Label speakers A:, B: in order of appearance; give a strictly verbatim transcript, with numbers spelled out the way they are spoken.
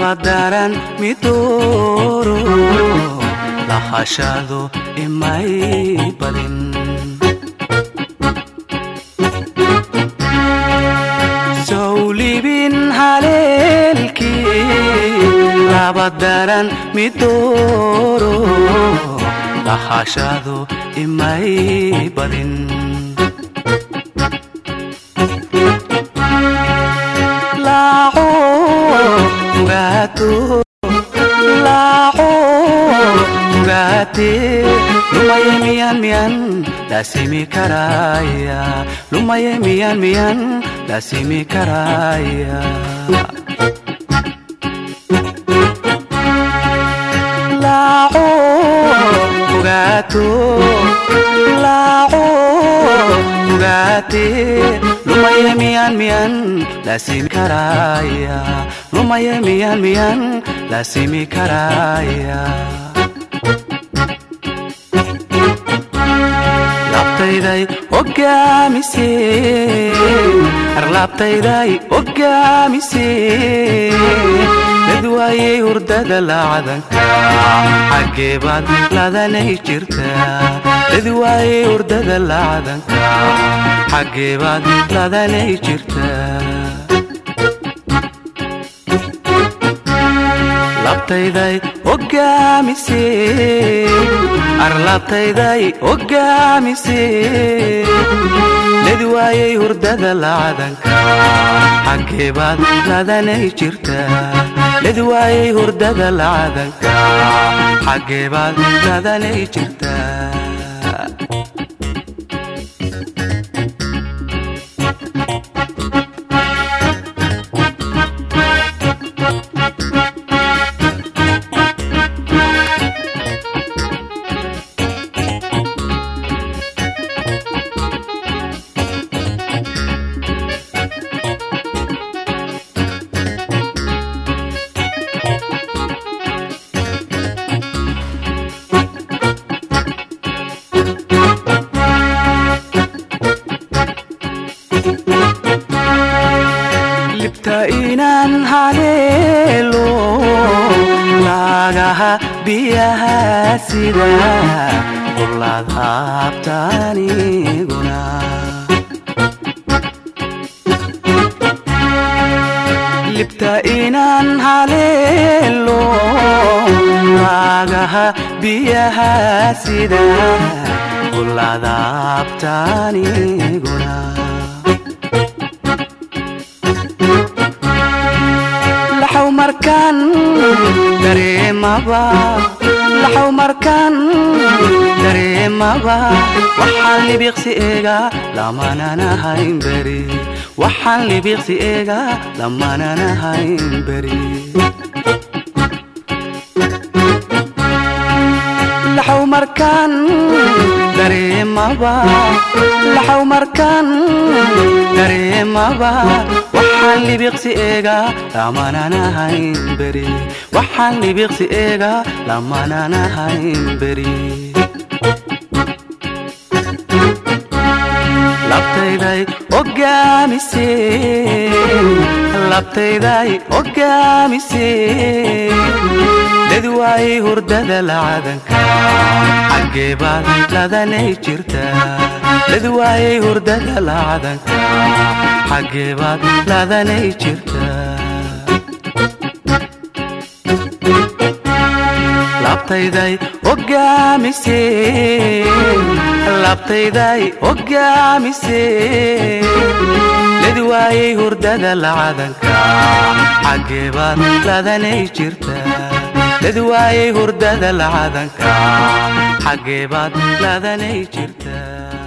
A: labadaran midoro lahashado imay badin sawlibin halelki labadaran midoro lahashado imay badin Gato la ho gate lumaye mian mian la simi karaya lumaye mian mian la simi karaya la ho gato la ho gate lumaye mian mian la simi karaya lumaye mian mian la simi karaya labtayday ogamise labtayday ogamise dadwaye hurdada laadanka xageebad ladanay jirta dadwaye hurdada laadanka xageebad ladanay jirta labtayday ogamise arlabtayday ogamise dadwaye hurdada laadanka xageebad ladanay jirta dadwaye hurdada laadanka xageebad ladanay jirta inan halelo lagaha biyaha sida qulad habtaniguna libta inan halelo lagaha biyaha sida qulad habtaniguna لحو مركان دريمبا لحو مركان دريمبا وحال لي بيغسي إيغا لما أنا هاين بري وحال لي بيغسي إيغا لما أنا هاين بري لحو مركان دريمبا لحو مركان دريمبا وحال لي بيغسي إيغا لما أنا هاين بري وحال لي بيغسي إيغا لما أنا هاين بري labtayday ogamise labtayday ogamise dadwaye hurdada laadanka xageebad ladanay jirta dadwaye hurdada laadanka xageebad ladanay jirta labtayday ogamise labtayday ogamise dadwaye hurdada laadanka xageebad ladanay jirta dadwaye hurdada laadanka xageebad ladanay jirta